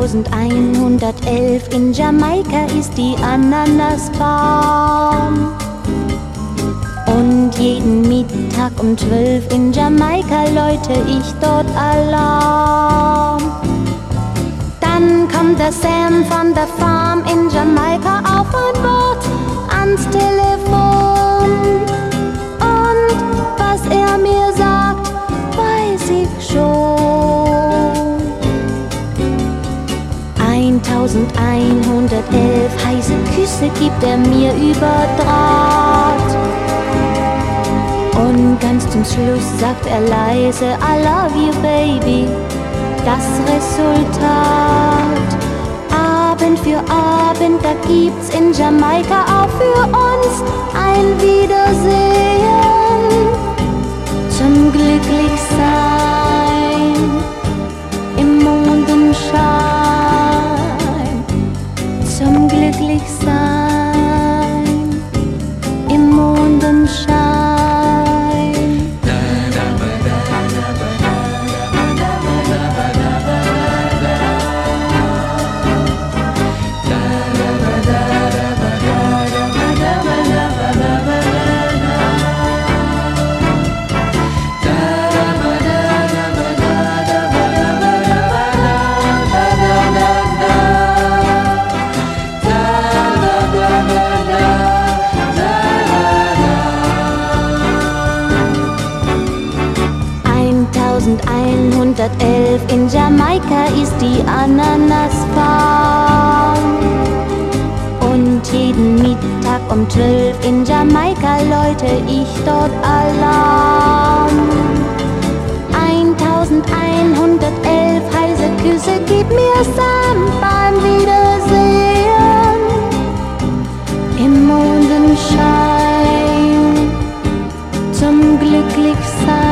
1111 in Jamaika ist die Ananasfarm. Und jeden Mittag um 12 in Jamaika läute ich dort Alarm. Dann kommt der Sam von der Farm in Jamaika auf ein Wort ans Telefon. Und was er mir sagt, weiß ich schon. 1111 heiße Küsse gibt er mir über Draht. Und ganz zum Schluss sagt er leise, I love you baby. Das Resultat, Abend für Abend, da gibt's in Jamaika auch für uns ein Wiedersehen. Zum Glücklichsein im Mondenschein, zum Glücklichsein im Mondenschein. 1111 in Jamaika ist die Ananasfarm. Und jeden Mittag um 12 in Jamaika läute ich dort Alarm. 1111 heiße Küsse gib mir Sam beim Wiedersehen im Mondenschein zum Glücklichsein.